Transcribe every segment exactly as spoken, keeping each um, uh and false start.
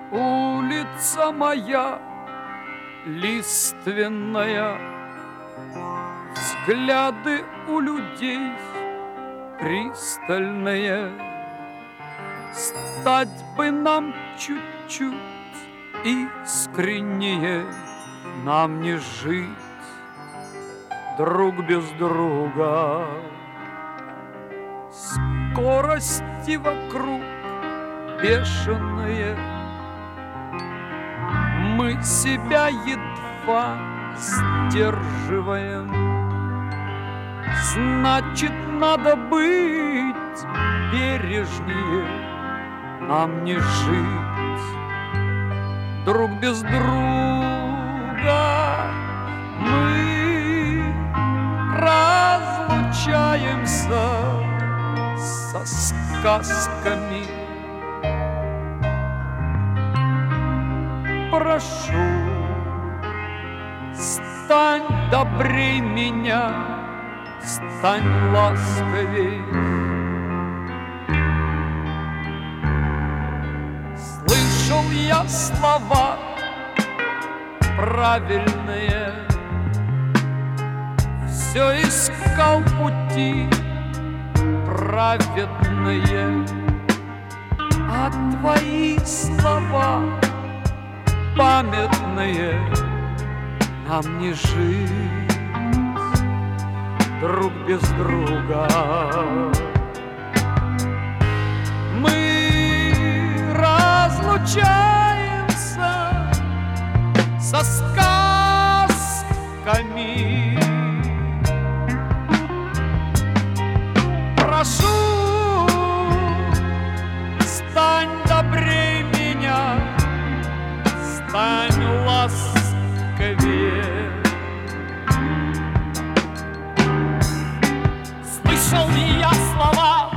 улица моя лиственная, взгляды у людей пристальные. Стать бы нам чуть-чуть искреннее, нам не жить друг без друга. Скорости вокруг бешеные, мы себя едва сдерживаем. Значит, надо быть бережнее, нам не жить друг без друга. Мы разлучаемся со сказками. Прошу, стань добрей меня, стань ласковей. Слышал я слова правильные, все искал пути праведные, а твои слова памятные, нам не жить друг без друга. Мы разлучаемся со сказками. Прошу, стань добрей меня, стань ласковее. Слышал я слова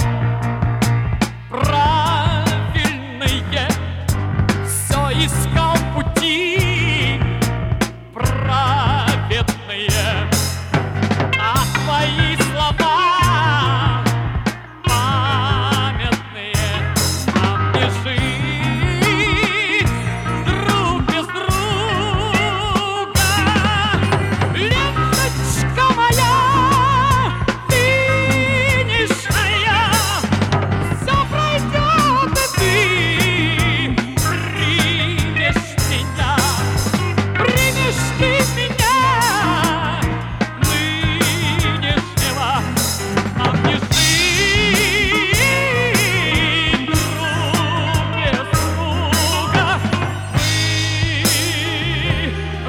правильные, все искал пути праведные, а твои слова памятные, нам не жить друг без друга. Ленточка моя финишная, все пройдет, и ты примешь меня, примешь ты меня, нынешнего, нам не жить друг без друга. Мы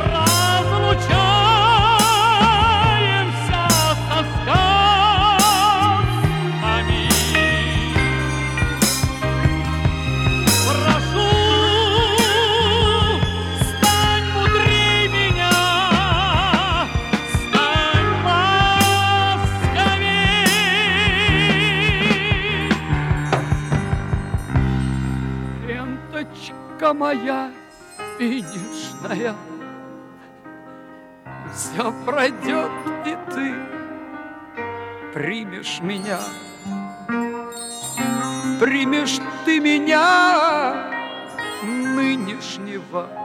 разлучаемся со сказками. Прошу, стань мудрей меня, стань ласковей. Ленточка моя финишная, все пройдет, и ты примешь меня, примешь ты меня, нынешнего,